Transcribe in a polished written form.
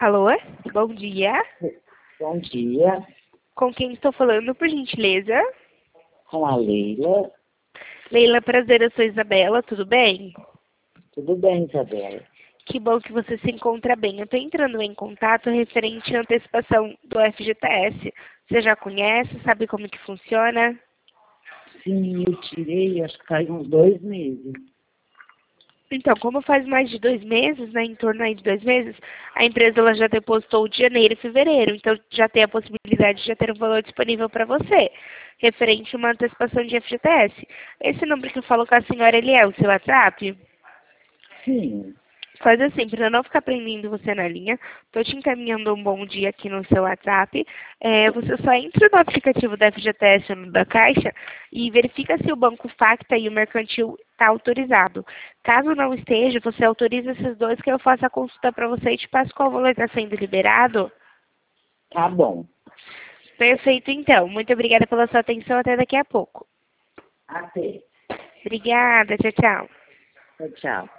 Alô? Bom dia. Bom dia, Com quem estou falando, por gentileza? com a Leila. Leila, prazer, eu sou Isabela, tudo bem? Tudo bem, Isabela? Que bom que você se encontra bem. Eu estou entrando em contato referente à antecipação do FGTS. Você já conhece, sabe como que funciona? Sim, eu tirei, acho que faz uns 2 meses. Então, como faz mais de 2 meses, né, em torno aí de 2 meses, a empresa ela já depositou de janeiro e fevereiro, então já tem a possibilidade de já ter um valor disponível para você, referente a uma antecipação de FGTS. Esse número que eu falo com a senhora, ele é o seu WhatsApp? Sim, Faz assim, para não ficar prendendo você na linha, estou te encaminhando um bom dia aqui no seu WhatsApp. Você só entra no aplicativo da FGTS ou no da Caixa e verifica se o Banco Facta e o Mercantil está autorizado. Caso não esteja, você autoriza esses dois que eu faço a consulta para você e te passo qual valor está sendo liberado. tá bom. Perfeito, então. Muito obrigada pela sua atenção. Até daqui a pouco. Até. Obrigada. Tchau, tchau. Tchau, tchau.